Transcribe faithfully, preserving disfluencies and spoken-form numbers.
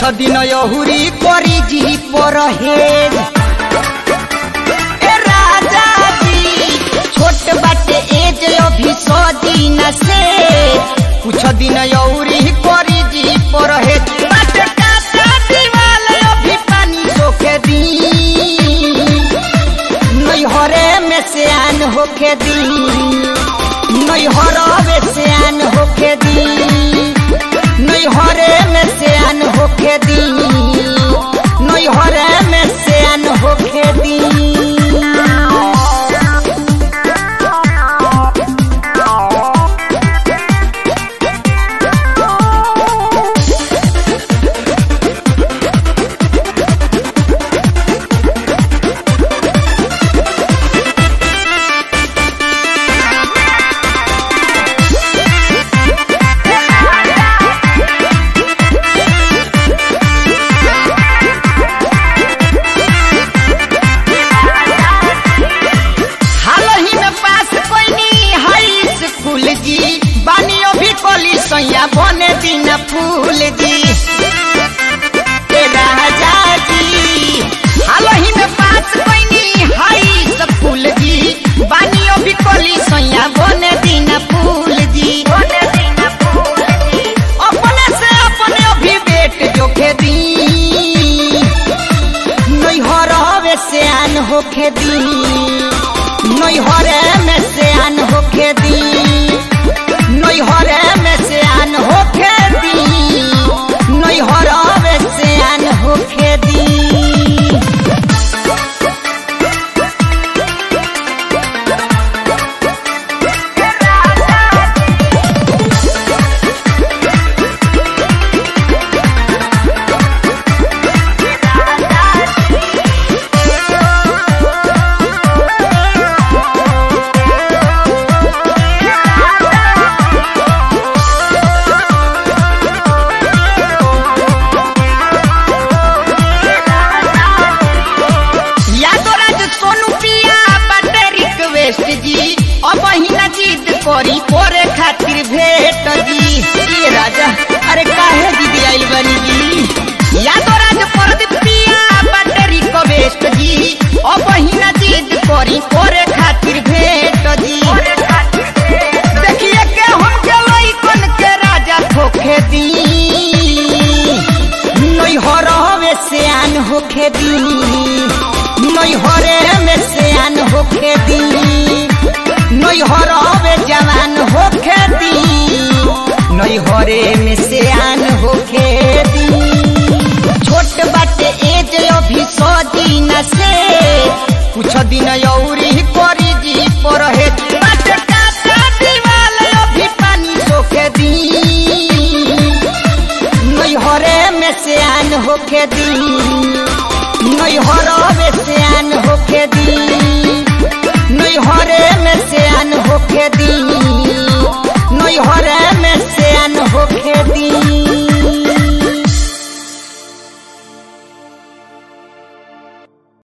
कुछ दिन यहुरी करी जी परहेज ए राजा जी छोट बाटे एज अभी सौ दिन से कुछ दिन यहुरी करी जी परहेज बाटे काटा दीवाल अभी पानी सोखे दी नैहरे में से आन होके दी नैहरवे से आन होके दी नैहरे में से आन होके दी नैहरे में से आन होके दी बने दिन फूल जी राजा जी हाल ही में पास कोई हाई स्कूल जी बानियों भी कोली सैया बने दिन फूल जी अपने से अपने अभी बेट जोखे दी नैहरवे से आन होके दी नैहरे में से आन होके दी नैहरे में से आन होके दी नैहरवे से आन होके दी करी करे खातिर भेट जी ये राजा अरे काहे दीदी आइल बनी जी या तो राज प्रदीप पिया बैटरी को वेस्ट जी अब हिना जिद करी करे खातिर भेट जी देखिए के हम के लइकन के राजा ठोके दी नैहरवे से आन होके दी नैहरे में से आन होके दी नैहरवे जवान होके दी नैहरे में से आन होके दी छोट बाटे एज अभी सौ दिन से कुछ दिन यौरी करी जी परहेज बाटे काटा दीवाल अभी पानी सोखे दी नैहरे में से आन होके दी नैहरवे से आन होके दी